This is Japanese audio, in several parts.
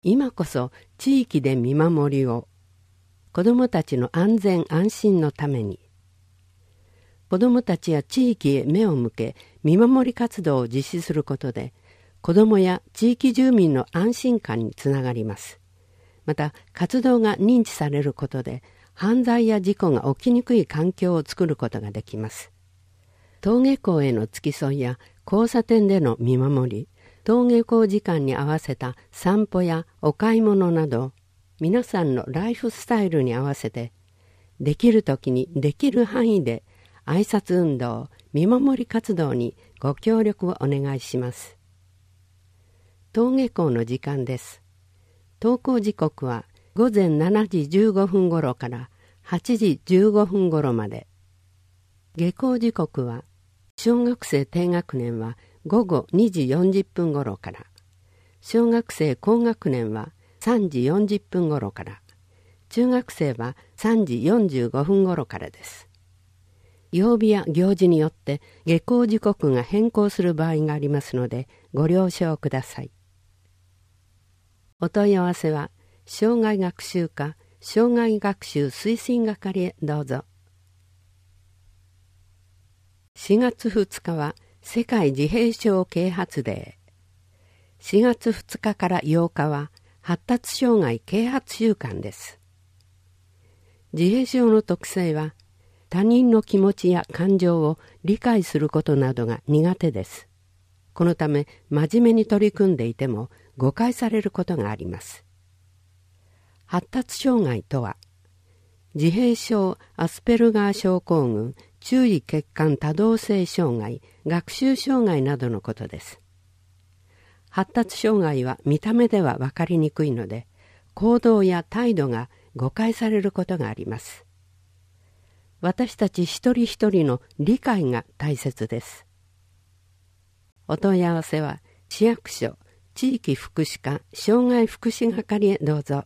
今こそ地域で見守りを。子どもたちの安全安心のために。子どもたちや地域へ目を向け、見守り活動を実施することで、子どもや地域住民の安心感につながります。また、活動が認知されることで、犯罪や事故が起きにくい環境を作ることができます。登下校への付き添いや交差点での見守り、登下校時間に合わせた散歩やお買い物など、皆さんのライフスタイルに合わせて、できるときにできる範囲で挨拶運動、見守り活動にご協力をお願いします。登下校の時間です。登校時刻は午前7時15分頃から8時15分頃まで。下校時刻は小学生低学年は午後2時40分頃から、小学生高学年は3時40分頃から、中学生は3時45分頃からです。曜日や行事によって下校時刻が変更する場合がありますのでご了承ください。お問い合わせは障害学習課障害学習推進係へどうぞ。4月2日は世界自閉症啓発デー。4月2日から8日は発達障害啓発週間です。自閉症の特性は他人の気持ちや感情を理解することなどが苦手です。このため真面目に取り組んでいても誤解されることがあります。発達障害とは、自閉症、アスペルガー症候群、注意欠陥多動性障害、学習障害などのことです。発達障害は見た目では分かりにくいので、行動や態度が誤解されることがあります。私たち一人一人の理解が大切です。お問い合わせは市役所地域福祉課障害福祉係へどうぞ。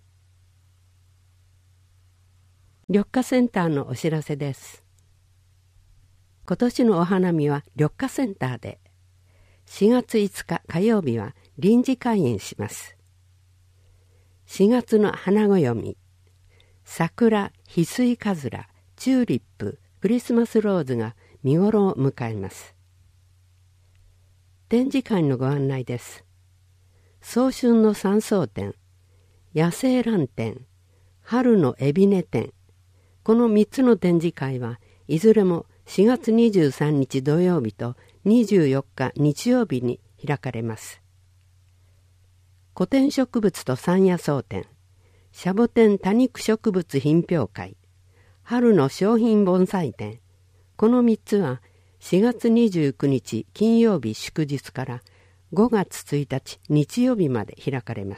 緑化センターのお知らせです。今年のお花見は緑化センターで、4月5日火曜日は臨時開園します。4月の花暦、桜、翡翠かずら、チューリップ、クリスマスローズが見頃を迎えます。展示会のご案内です。早春の山荘展、野生蘭展、春の海老根展、この3つの展示会はいずれも4月23日土曜日と24日日曜日に開かれます。古典植物と山野草展、シャボテン多肉植物品評会、春の商品盆栽展、この3つは4月29日金曜日祝日から5月1日日曜日まで開かれます。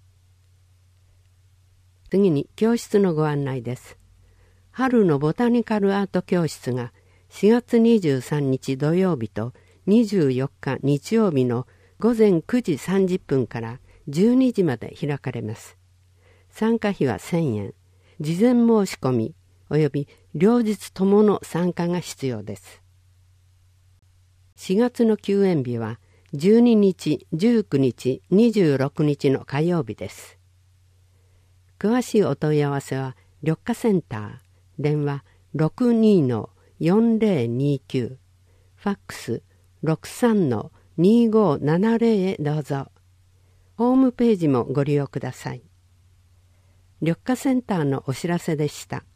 次に教室のご案内です。春のボタニカルアート教室が4月23日土曜日と24日日曜日の午前9時30分から12時まで開かれます。参加費は1000円、事前申し込みおよび両日ともの参加が必要です。4月の休園日は12日、19日、26日の火曜日です。詳しいお問い合わせは緑化センター、電話 62-4029、ファックス 63-2570 へどうぞ。ホームページもご利用ください。緑化センターのお知らせでした。